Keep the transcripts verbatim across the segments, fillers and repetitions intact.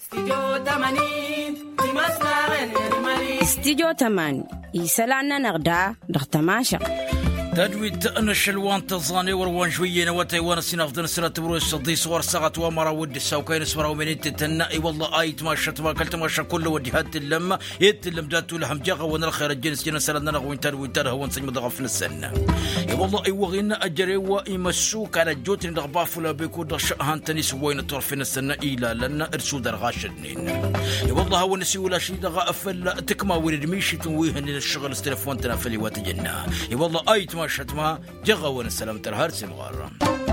استديو تمانين يسلعنا نغدا دغتماشا تدويت أن الشلوان تظاني وروان شوية نواتي وانا سنافدن السنة تبروي الصدي صور ساعات ومرا ودي الساوكين اسمرا ومن تتنائي والله آيت ما شت ما قلت ما كل وديهات اللمة يتلم جاتو لهم جاغا وانا الخير الجنس جنا سلنا نغوين تدوي تره وان سنجم دغفن السنة يا والله اي وغينا أجري ويمسوك على جوتين دغباف ولا بيكو دغشأهان تنس وين طرفين السنة إلا لنا ارسو درغاشدنين يا والله هو نسي ولا شي دغا أفل تكما ورد ميشي تنويهن الشغل استلفون تنافلي واتجنا يا والله آيت ما شتما جغا ونسلام ترهار سمغارا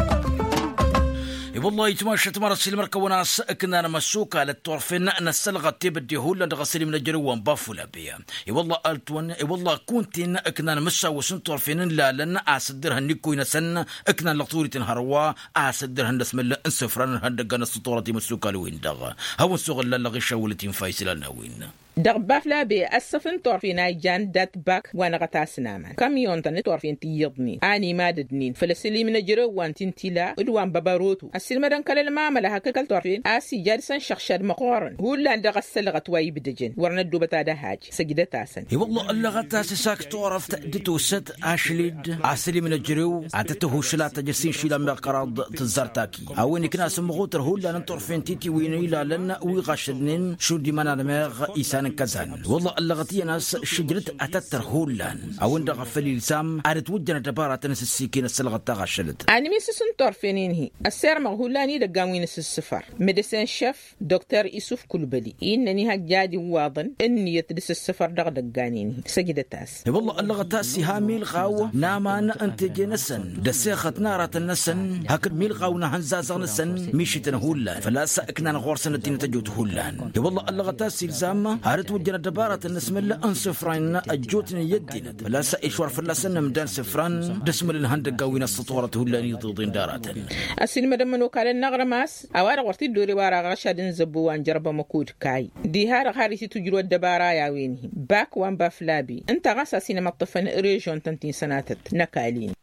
والله يتماشى مرة سلمر كونا سأكنا نمسوك على الطرفين نسلغة تبدي هولا دغسلي من الجروان بافولا بيا والله قلتون والله كنت أكنا نمسا وسن طرفين لا لنا أصدرها نيكو نسن أكنا لطوري تنهروا أصدرها نسم الله انسفران هندقا نسطورة مسوكا لوين دغا هو السوغل للغشة ولتين فايسلا نوين دغباف لا بي السفن طرفين ايجان دات باك وانا غتاسناما كاميون تاني طرفين تيضني اني ماددنين فلسلي من جرو وانتين تيلا ودوان باباروتو السلمدان كلل ما ملها كل طرفين اسي جالسن شخشاد مقارن هو اللي عند غسل غتواي بدجن ورنا دوبتا دا حاج سجده تاسن اي والله الله غتاس ساك طرف تدتو ست اشليد اسلي من جرو عتته شلاته جسين شيلا مقراض تزرتاكي اوين كنا سمغوتر هو اللي طرفين تيتي وين الى لنا ويغشدنين شو دي منا دماغ كزان والله اللغتي ناس شجرت أتتر هولان أو إن غفلي لسام عرت وجنا دبارة ناس السكين السلغة تغشلت أنا ميسس طرفين هي السير مغهولاني دقاوين السفر ميديسين شيف دكتور يوسف كلبلي إنني هجادي واضن إني يتدس السفر دغ دقانيني سجدة تاس والله اللغتاس هامي الغاوة نامان أنت جنسن دسيخة نارة النسن هكذا ميل غاونا هنزازغ نسن ميشتنا هولان فلا سأكنا نغورسن الدين تجوت هولان والله اللغتاس لسام عرت وجنا دبارة النسم الله أنسفران أجوتني يدينا فلا سأشور فلا سنة مدان سفران دسم الهند قوينا السطورة هلا يضين دارات السين مدام وكالة النغرماس أوار ورتي دوري وارا غشاد زبوان جرب مكود كاي دي هار خارسي تجرو الدبارة يا وينه باك وان بافلابي انت غاسا سينما الطفن ريجون تنتين سناتت نكالين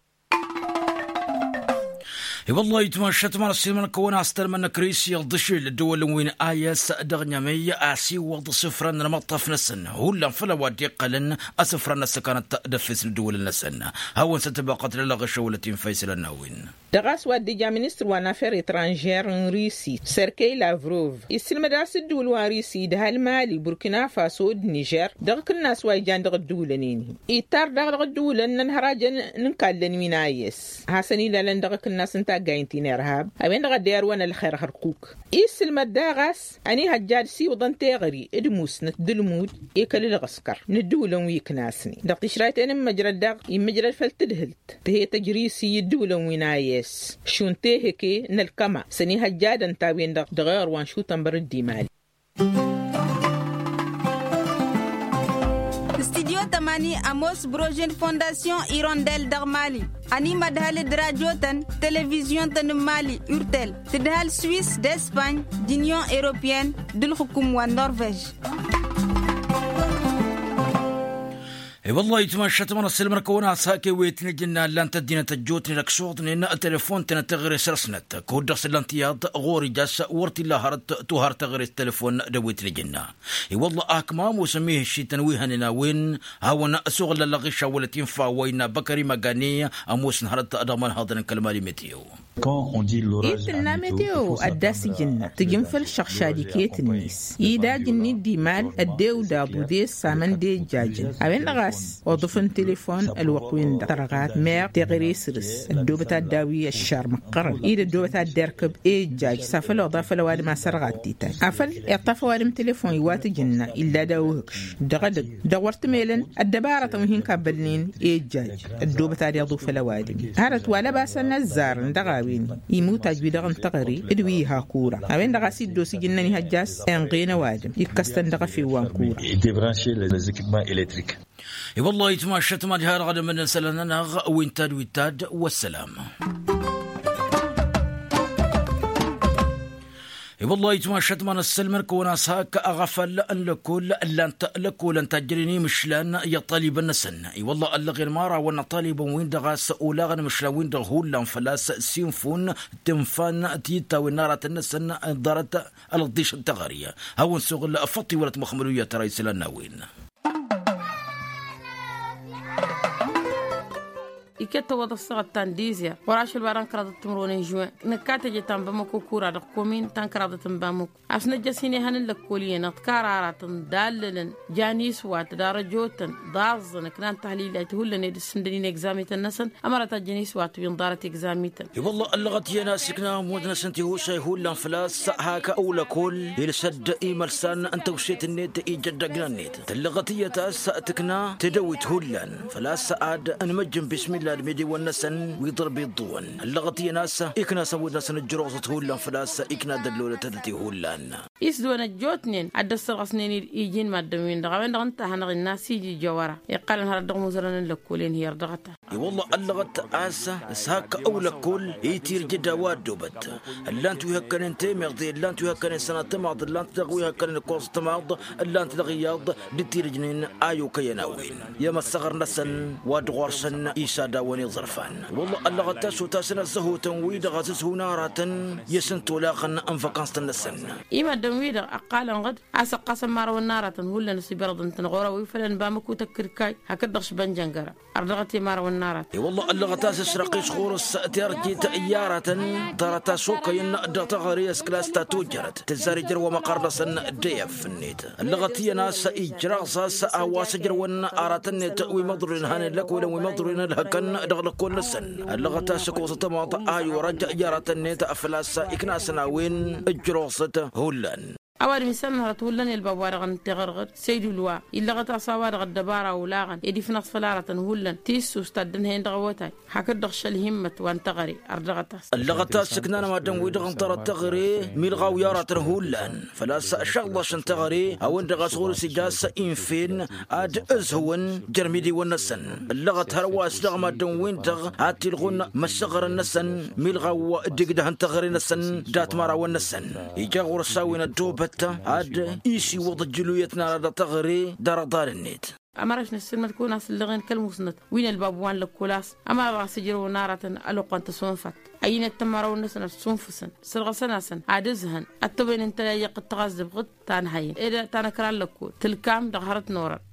والله يتمشت مع السلمان كونا استلمنا كريسي الضشي للدول وين آيس دغنيمية آسي وض صفرا نمطف نسن هولا فلا ودي قلن أسفرا نسكانت تدفس الدول النسن هون ستبقى قتل لغشة ولتين فيسل النوين دغاس ودي جا منستر وانافير اترانجير روسي سيركي لافروف السلم داس الدول واريسي ده المالي بوركينا فاسو نيجر دغ الناس وايجان دغ الدول نيني إيتار دغ الدول ننهراجن ننقلن من آيس حسني لان دغ الناس انتا جاينتين إرهاب أبين غدير وانا الخير هرقوك إيس المداغس أني هجاد سي وضن تغري إدموس نتدلمود إيكال الغسكر ندولن ويكناسني دقت شرايت أنا مجرى الدغ يمجرى الفلتدهلت تهي تجريسي يدولن وينايس شون تهكي نلكما سني هجاد انتاوين دغ دغير وان شو تنبر الديمالي Tamani Amos Brojen Fondation Hirondelle d'Armali Ani Madhal Dradiotan Télévision de Mali Urtel Tidhal Suisse d'Espagne d'Union Européenne d'Ulhukum wa Norvège اي والله يتمشت من السلم ركونا ساكي ويتنجنا لان تدينا تجوتني لك صوت ان التليفون تنتغري سرسنت كود سلانتياد غوري جاس ورتي لا هرت توهر تغري التليفون دويت لجنا اي والله اكمام وسميه شي تنويهنا وين هاونا سوغل لغيشا ولتين فاوينا بكري مغانيه اموس نهرت ادمان هذا الكلمه ميتيو Quand on dit l'orage إذن ميتيو أداسي جنة تجنفل شخشاديكية النيس إيدا جني ديمال الديو دابو دي سامن دي جاجن أبين غاس وضفن تليفون الوقوين ترغات مير تغري سرس الدوبتا داوي الشار مقرن إيدا الدوبتا ديركب إي جاج سافل وضاف الوالي ما سرغات ديتا أفل اعطاف والم تليفون يوات جنة إلا داوهكش دغدق دورت ميلن الدبارة مهين كابلين إي جاج الدوبتا دي ضوف الوالي هارت ولا باسا نزار دغاوي يموت أجبيدا انتقري إدوي هاكورا أبين دغا سيدو سيجنني هجاس انغينا واجم يكستن دغا في وانكورا débrancher les équipements électriques. اي والله يتمشت ما جهار غدا من سلنا وينتاد ويتاد والسلام والله يتماشت من السلمك وناس هاك أغفل أن لكل لن تألك ولن تجريني مشلان يا طالب النسن اي والله ألا غير مارا وانا طالب وين دغاس أولاغن مشلا وين دغهول فلاس سينفون تنفان تيتا ونارة النسن دارت الضيش التغارية هون سوغل أفطي ولت مخمرية رئيس الناوين إكتة وضع الصغة تانديزيا وراش الباران كرادة تمرون جوان نكاتة جتان بمكو كورا دقومين تان كرادة تنبامك أفنا جسيني هنن لكوليين اتكارارات داللن جانيس وات دار جوتن دارزن كنان تحليلات هولن يد السندنين اكزاميتا النسن أمرتا جانيس وات بينضارت اكزاميتا والله اللغت يناسكنا مودنا سنتي هو شاي هولن فلاس هاكا أولا كل يلسد إيمال سان أنت وشيت النيت إيجاد النيت تلغتية تأسأتكنا تدويت هولن فلاس عاد أنمجم بسم الله الميدي والنسن ويضرب الضوان اللغتي ناس إكنا سوود نسن الجروزة هولان فلاس إكنا دلولة تدتي هولان يسدونا جوتنين عد السرغسنين يجين مادمين دغوين دغنتا هنغ الناس يجي جوارا يقالن هردغ مزرنا لكولين هي ردغتا والله اللغت آسا ساك أولا كل يتير جدا وادوبت اللان توهكن انت مغضي اللان توهكن سنة تماض اللان تغوي هكن الكورس تماض اللان تلغياض لتير جنين آيو كيناوين يما الصغر نسن وادغورسن إيسا وني ظرفان والله اللغة تاسو تاسنا الزهو تنويد غازسه نارة يسنتو لاغن انفقانس تنسن إما دنويد أقالا غد عسا قاسم مارو النارة هولا نسي برضن تنغورا ويفلن بامكو تكركاي هكدغش بنجنجرا أردغتي مارو النارة والله اللغة تاسس رقيش خورس تيرجي تأيارة ترى تاسوك ينقدر تغريس كلاس تاتوجرت تزاري جروا مقارنسن ديف النيت اللغة هي ناس إجراغ سأواس جرون آراتن تأوي مضرين هاني لك ولو مضرين لهكن دغل كل سن اللغة تاسكو ستماط آيو رجع جارة النيت أفلاسا إكناسنا وين الجروسة هولان أول مثال نهرت هولن البوارغن تغرغر سيد الوا إلا غتا صوارغ الدبارة ولاغن يدي في نصف لارة هولن تيسو استدن هين دغوتاي حكد دغش الهمة وان تغري أردغتاس اللغة تاسكنا ما دم ويدغن ترى تغري ملغاو يارة هولن فلا شغلة شن تغري أو اندغا صغور سجاس إنفين أد أزهون جرميدي والنسن اللغة هرواس لغ ما دم ويندغ هاتي الغن مسغر النسن ملغاو دقدهن تغري نسن دات مارا والنسن يجاغور الساوين الدوبة عاد إيشي وضع جلويتنا ردا تغري دار دار النيت أمرش نسلمة تكون أصل كالمسند وين البابوان لكولاس أما راح سجروا نارة ألوقا تسونفت أين التمارو النسنة سونفسن سرغ سناسن عادزهن التبين انت لا يقد تغزب غد تانهين إذا تانكران لكو تلكام دغهرت نورا